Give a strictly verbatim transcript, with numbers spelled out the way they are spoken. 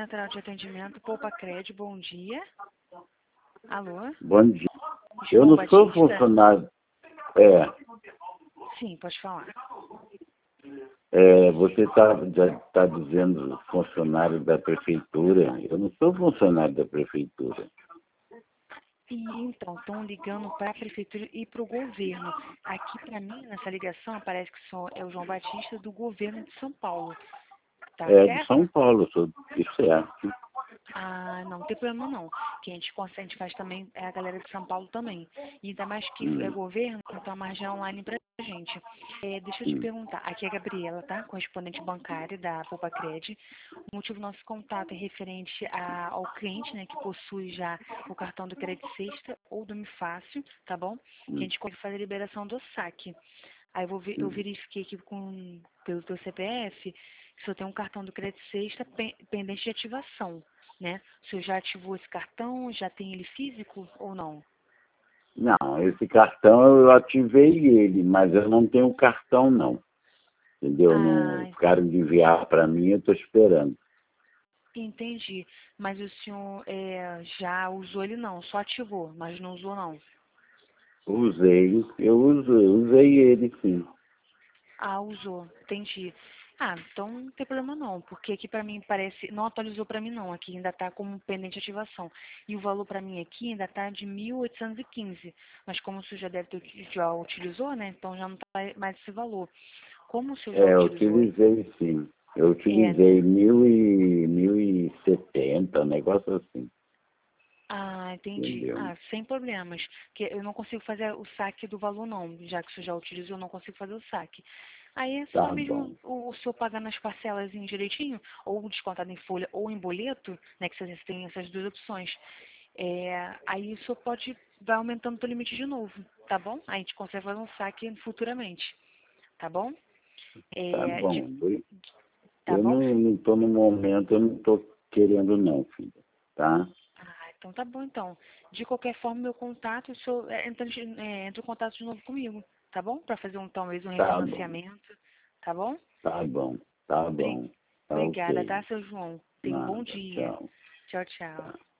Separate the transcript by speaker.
Speaker 1: Central de Atendimento Poupa Cred, bom dia. Alô?
Speaker 2: Bom dia. Eu
Speaker 1: João
Speaker 2: não
Speaker 1: Batista?
Speaker 2: sou funcionário. É,
Speaker 1: Sim, pode falar.
Speaker 2: é você está tá dizendo funcionário da prefeitura. Eu não sou funcionário da prefeitura.
Speaker 1: E então, estão ligando para a prefeitura e para o governo. Aqui para mim, nessa ligação, parece que sou, é o João Batista do governo de São Paulo. Tá
Speaker 2: É de
Speaker 1: certo?
Speaker 2: São Paulo, eu sou de certo.
Speaker 1: Ah, não, não tem problema não. Que a gente consegue, a gente faz também, é a galera de São Paulo também. E ainda mais que é
Speaker 2: Hum,
Speaker 1: governo, então a margem é online pra gente. É, deixa eu te
Speaker 2: hum,
Speaker 1: perguntar, aqui é a Gabriela, tá? Correspondente bancária da Poupa Cred. O motivo do nosso contato é referente a- ao cliente, né, que possui já o cartão do Crédito Sexta ou do Mi Fácil, tá bom? Que a
Speaker 2: hum,
Speaker 1: gente consegue fazer a liberação do saque. Aí eu, vou ver- eu
Speaker 2: hum.
Speaker 1: verifiquei aqui com, pelo teu C P F que só tem um cartão do Crédito Sexta pen- pendente de ativação, né? O senhor já ativou esse cartão? Já tem ele físico ou não?
Speaker 2: Não, esse cartão eu ativei ele, mas eu não tenho cartão não. Entendeu? Não
Speaker 1: Ah,
Speaker 2: ficaram de enviar para mim, eu estou esperando.
Speaker 1: entendi. Mas o senhor é, já usou ele não, só ativou, mas não usou não.
Speaker 2: Usei, eu usei, usei ele sim.
Speaker 1: Ah, usou, entendi. Ah, então não tem problema não, porque aqui pra mim parece, não atualizou pra mim não, aqui ainda tá como pendente de ativação. E o valor pra mim aqui ainda tá de mil oitocentos e quinze, mas como o senhor já deve ter, já utilizou, né, então já não tá mais esse valor. Como o senhor já
Speaker 2: É, eu
Speaker 1: utilizou,
Speaker 2: utilizei sim. Eu
Speaker 1: é, né?
Speaker 2: utilizei mil e, mil e setenta, um negócio assim.
Speaker 1: Ah, entendi.
Speaker 2: Entendeu?
Speaker 1: Ah, sem problemas. Que eu não consigo fazer o saque do valor não, já que o senhor já utilizou, eu não consigo fazer o saque. Aí é só
Speaker 2: Tá
Speaker 1: mesmo
Speaker 2: bom.
Speaker 1: o, o senhor pagar nas parcelas em direitinho, ou descontado em folha ou em boleto, né, que vocês têm essas duas opções. É, aí o senhor pode, vai aumentando o seu limite de novo, tá bom? Aí a gente consegue fazer um saque futuramente, tá bom?
Speaker 2: Tá
Speaker 1: É, de,
Speaker 2: bom. Eu,
Speaker 1: tá
Speaker 2: eu
Speaker 1: bom?
Speaker 2: não estou no momento, eu não estou querendo não, filha. Tá?
Speaker 1: Ah, então tá bom então. De qualquer forma, meu contato, o senhor é, entra, de- é, entra em contato de novo comigo, tá bom? Para fazer um, talvez um
Speaker 2: Tá bom.
Speaker 1: refinanciamento, tá bom?
Speaker 2: Tá bom. Tá
Speaker 1: Obri-
Speaker 2: bom. Tá
Speaker 1: Obrigada,
Speaker 2: ok.
Speaker 1: tá, seu João? Tenha um bom
Speaker 2: Nada.
Speaker 1: dia.
Speaker 2: Tchau.
Speaker 1: Tchau, tchau.
Speaker 2: Tchau.